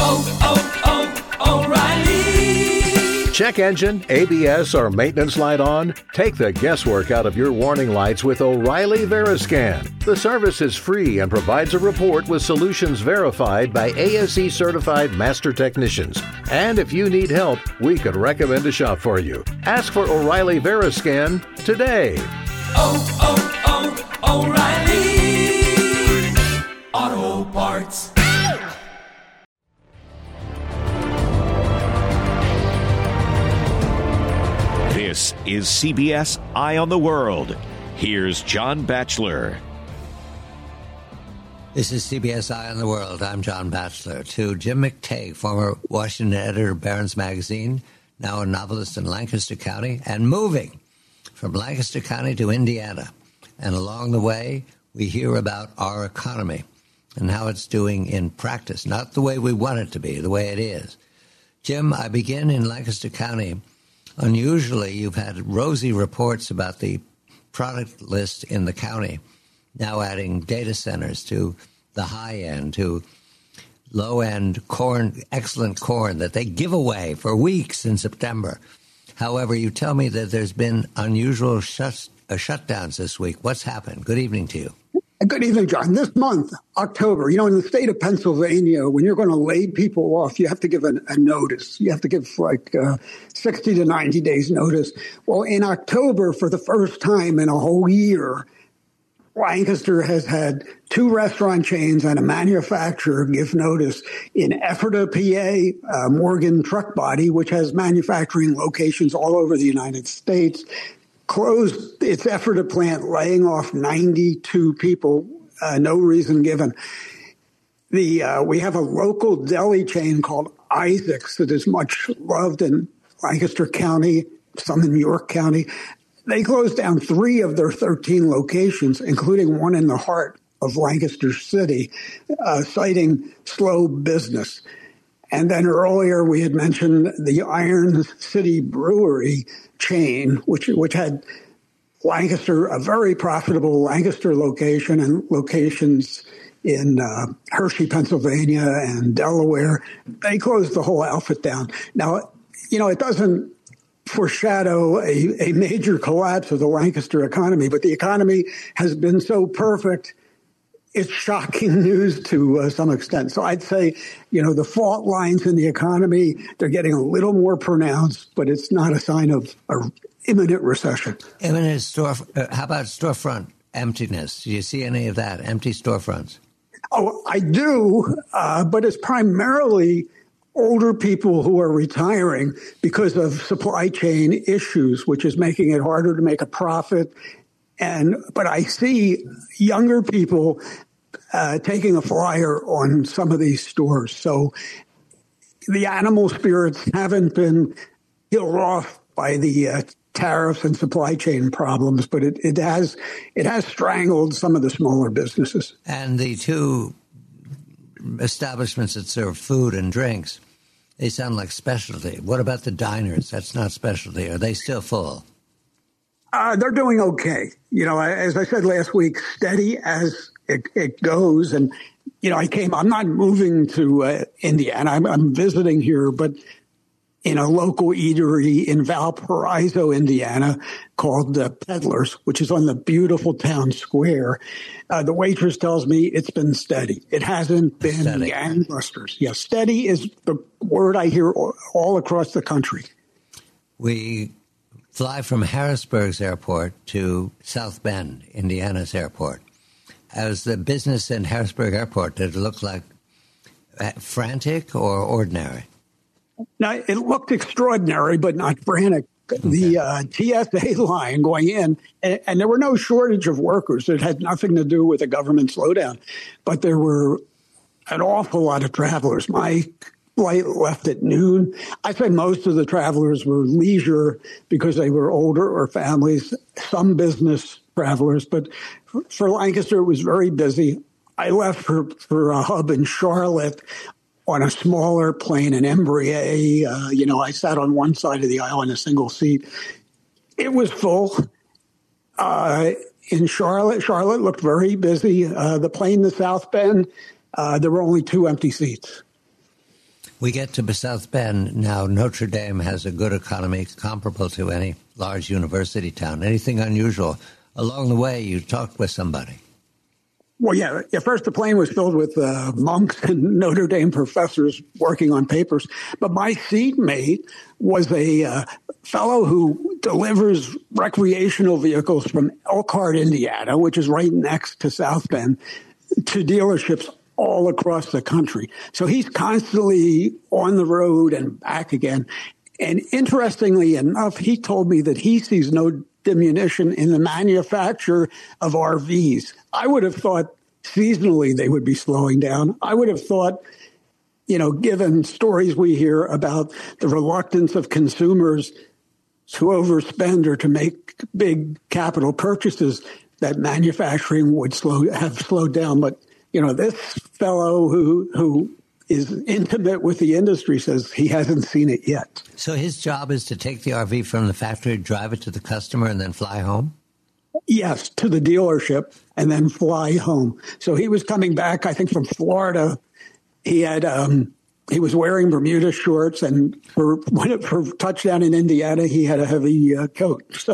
O'Reilly. Check engine, ABS, or maintenance light on? Take the guesswork out of your warning lights with O'Reilly Veriscan. The service is free and provides a report with solutions verified by ASE certified master technicians. And if you need help, we could recommend a shop for you. Ask for O'Reilly Veriscan today. O'Reilly Auto Parts. This is CBS Eye on the World. Here's John Batchelor. This is CBS Eye on the World. I'm John Batchelor. To Jim McTague, former Washington editor of Barron's Magazine, now a novelist in Lancaster County, and moving from Lancaster County to Indiana. And along the way, we hear about our economy and how it's doing in practice, not the way we want it to be, the way it is. Jim, I begin in Lancaster County. Unusually, you've had rosy reports about the product list in the county, now adding data centers to the high end, to low-end corn, excellent corn that they give away for weeks in September. However, you tell me that there's been unusual shutdowns this week. What's happened? Good evening to you. Good evening, John. This month, October, in the state of Pennsylvania, when you're going to lay people off, you have to give a notice. You have to give 60 to 90 days notice. Well, in October, for the first time in a whole year, Lancaster has had 2 restaurant chains and a manufacturer give notice in Ephrata, PA, Morgan Truck Body, which has manufacturing locations all over the United States, closed its Ephrata plant, laying off 92 people, no reason given. We have a local deli chain called Isaac's that is much loved in Lancaster County, some in York County. They closed down 3 of their 13 locations, including one in the heart of Lancaster City, citing slow business. And then earlier we had mentioned the Iron City Brewery chain, which had Lancaster, a very profitable Lancaster location, and locations in Hershey, Pennsylvania, and Delaware. They closed the whole outfit down. Now, it doesn't foreshadow a major collapse of the Lancaster economy, but the economy has been so perfect, it's shocking news to some extent. So I'd say, the fault lines in the economy, they're getting a little more pronounced, but it's not a sign of an imminent recession. How about storefront emptiness? Do you see any of that, empty storefronts? Oh, I do, but it's primarily older people who are retiring because of supply chain issues, which is making it harder to make a profit. But I see younger people taking a flyer on some of these stores. So the animal spirits haven't been killed off by the tariffs and supply chain problems, but it has strangled some of the smaller businesses. And the 2 establishments that serve food and drinks, they sound like specialty. What about the diners? That's not specialty. Are they still full? They're doing okay. As I said last week, steady as it goes. And, I'm not moving to Indiana. I'm visiting here, but in a local eatery in Valparaiso, Indiana, called Peddlers, which is on the beautiful town square. The waitress tells me it's been steady. It hasn't been gangbusters. Yes, steady is the word I hear all across the country. We fly from Harrisburg's airport to South Bend, Indiana's airport. As the business in Harrisburg Airport, did it look like frantic or ordinary? Now, it looked extraordinary, but not frantic. Okay. The TSA line going in, and there were no shortage of workers. It had nothing to do with a government slowdown, but there were an awful lot of travelers. My flight left at noon. I'd say most of the travelers were leisure because they were older or families, some business travelers, but for Lancaster, it was very busy. I left for a hub in Charlotte on a smaller plane, an Embraer. I sat on one side of the aisle in a single seat. It was full. In Charlotte looked very busy. The plane to South Bend, there were only 2 empty seats. We get to South Bend. Now, Notre Dame has a good economy comparable to any large university town. Anything unusual? Along the way, you talked with somebody. Well, yeah. At first, the plane was filled with monks and Notre Dame professors working on papers. But my seatmate was a fellow who delivers recreational vehicles from Elkhart, Indiana, which is right next to South Bend, to dealerships all across the country. So he's constantly on the road and back again. And interestingly enough, he told me that he sees no diminution in the manufacture of RVs. I would have thought seasonally they would be slowing down. I would have thought, given stories we hear about the reluctance of consumers to overspend or to make big capital purchases, that manufacturing would have slowed down. But, this fellow who is intimate with the industry says he hasn't seen it yet. So his job is to take the RV from the factory, drive it to the customer, and then fly home? Yes, to the dealership and then fly home. So he was coming back, I think, from Florida. He had he was wearing Bermuda shorts, and for touchdown in Indiana, he had a heavy coat. So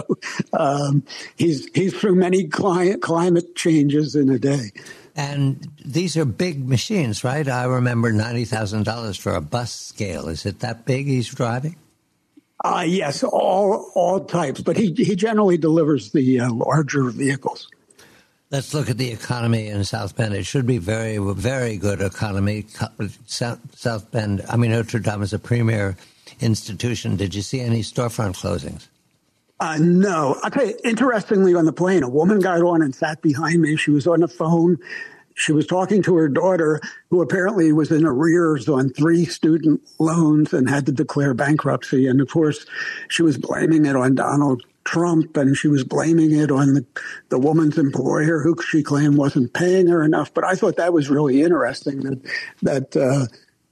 he's through many climate changes in a day. And these are big machines, right? I remember $90,000 for a bus scale. Is it that big he's driving? Yes, all types, but he generally delivers the larger vehicles. Let's look at the economy in South Bend. It should be very, very good economy. South Bend, Notre Dame is a premier institution. Did you see any storefront closings? No. I'll tell you, interestingly, on the plane, a woman got on and sat behind me. She was on the phone. She was talking to her daughter, who apparently was in arrears on 3 student loans and had to declare bankruptcy. And, of course, she was blaming it on Donald Trump, and she was blaming it on the woman's employer, who she claimed wasn't paying her enough. But I thought that was really interesting that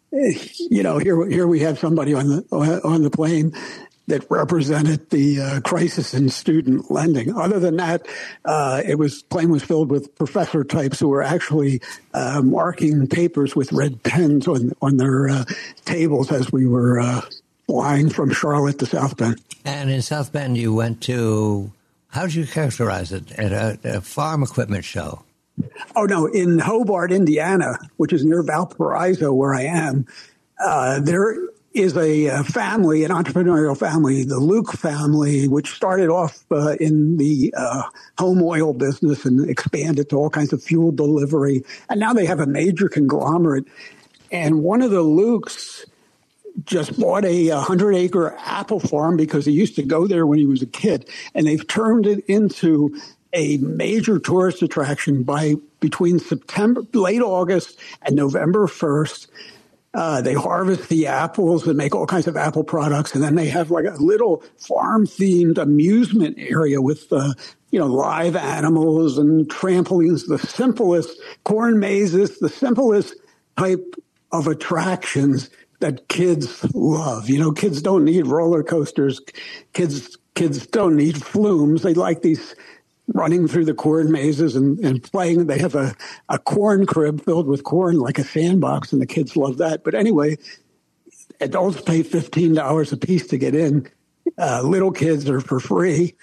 here we have somebody on the plane that represented the crisis in student lending. Other than that, plane was filled with professor types who were actually marking papers with red pens on their tables as we were flying from Charlotte to South Bend. And in South Bend, you went to, how did you characterize it, at a farm equipment show? Oh, no, in Hobart, Indiana, which is near Valparaiso, where I am, there is a family, an entrepreneurial family, the Luke family, which started off in the home oil business and expanded to all kinds of fuel delivery. And now they have a major conglomerate. And one of the Lukes just bought a 100-acre apple farm because he used to go there when he was a kid. And they've turned it into a major tourist attraction between late August and November 1st. They harvest the apples and make all kinds of apple products. And then they have like a little farm-themed amusement area with, live animals and trampolines, the simplest corn mazes, the simplest type of attractions that kids love. Kids don't need roller coasters. Kids don't need flumes. They like these running through the corn mazes and playing. They have a corn crib filled with corn, like a sandbox, and the kids love that. But anyway, adults pay $15 a piece to get in. Little kids are for free.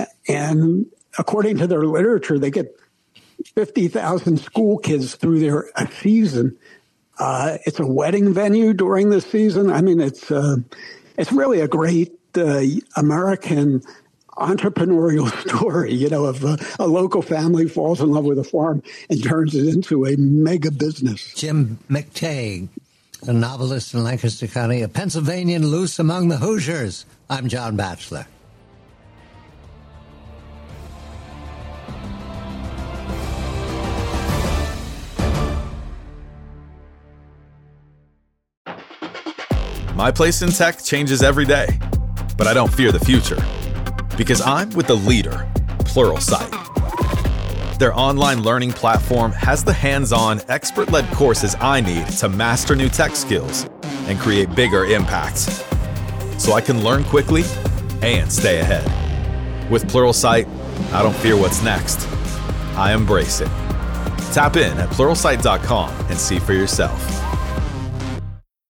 And according to their literature, they get 50,000 school kids through their season. It's a wedding venue during the season. It's really a great American entrepreneurial story, of a local family falls in love with a farm and turns it into a mega business. Jim McTague, a novelist in Lancaster County, a Pennsylvanian loose among the Hoosiers. I'm John Batchelor. My place in tech changes every day, but I don't fear the future because I'm with the leader, Pluralsight. Their online learning platform has the hands-on, expert-led courses I need to master new tech skills and create bigger impacts, so I can learn quickly and stay ahead. With Pluralsight, I don't fear what's next. I embrace it. Tap in at Pluralsight.com and see for yourself.